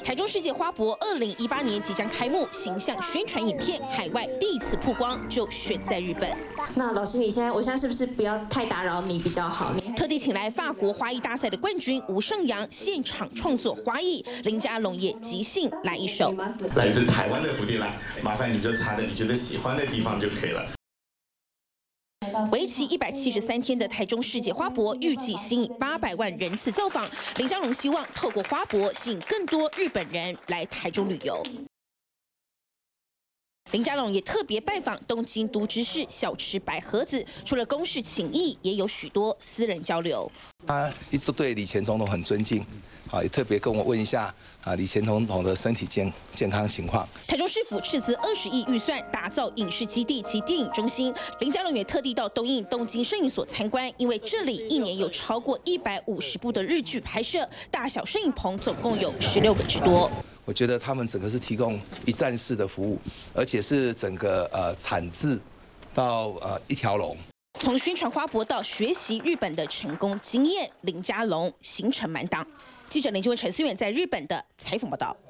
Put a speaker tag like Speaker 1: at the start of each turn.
Speaker 1: 台中世界花博2018年即将开幕，形象宣传影片海外第一次曝光就选在日本。
Speaker 2: 那老师，我现在是不是不要太打扰你比较好？
Speaker 1: 特地请来法国花艺大赛的冠军吴胜阳现场创作花艺，林佳龙也即兴来一首。
Speaker 3: 来自台湾的蝴蝶兰，麻烦你就插在你觉得喜欢的地方就可以了。
Speaker 1: 为期173天的台中世界花博，预计吸引800万人次造访。林佳龙希望透过花博吸引更多日本人来台中旅游。林佳龙也特别拜访东京都知事，小吃白盒子，除了公事请益，也有许多私人交流。
Speaker 4: 他一直都对李前总统很尊敬，也特别跟我问一下李前总统的身体健康情况。
Speaker 1: 台中市府斥资20亿预算打造影视基地及电影中心，林佳龙也特地到东映东京摄影所参观，因为这里一年有超过150部的日剧拍摄，大小摄影棚总共有16个之多。
Speaker 4: 我觉得他们整个是提供一站式的服务，而且是整个产制到一条龙。
Speaker 1: 从宣传花博到学习日本的成功经验，林佳龙行程满档。记者林俊文、陈思远在日本的采访报道。